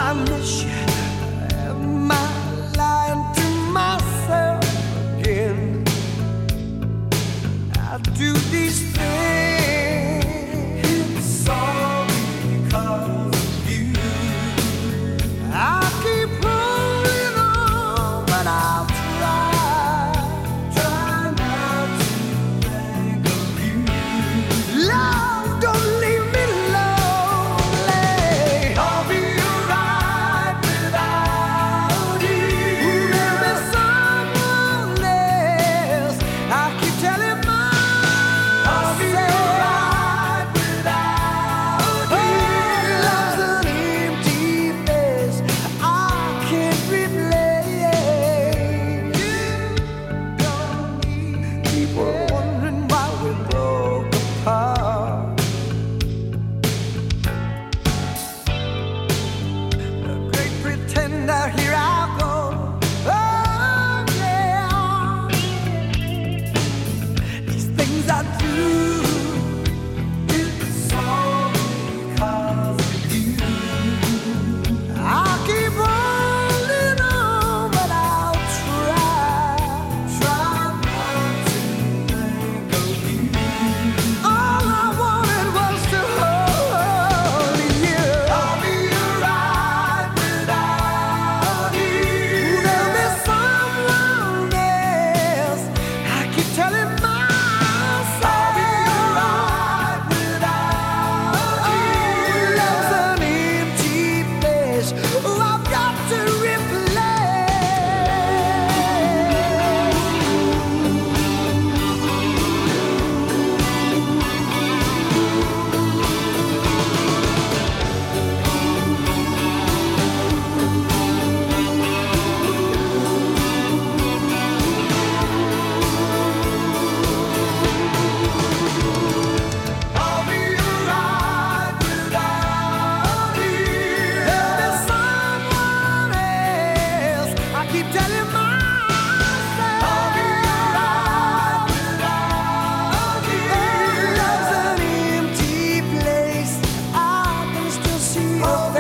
I miss you. Am I lying to myself again? I do these things, it's all because of you. I keep holding on, but I'll try not to think of you. Love, don't leave me lonely. I'll be alright without you. Maybe someone else. I keep telling myself I'll be alright without you. Love's an empty place I can't replace. You don't need people wondering why we broke apart. The great pretender, here I go. Oh yeah. These things I do, it's all because of you. I keep holding on, but I'll try not to think of you. All I wanted was to hold you. I'll be alright without you. There'll be someone else. I keep telling myself I'll be alright without you. Love's an empty place. Oh, I've got to replace. I'll be alright without you. There'll be someone else. I keep telling myself I'll be alright without you. Love's an empty place. I can still see your face.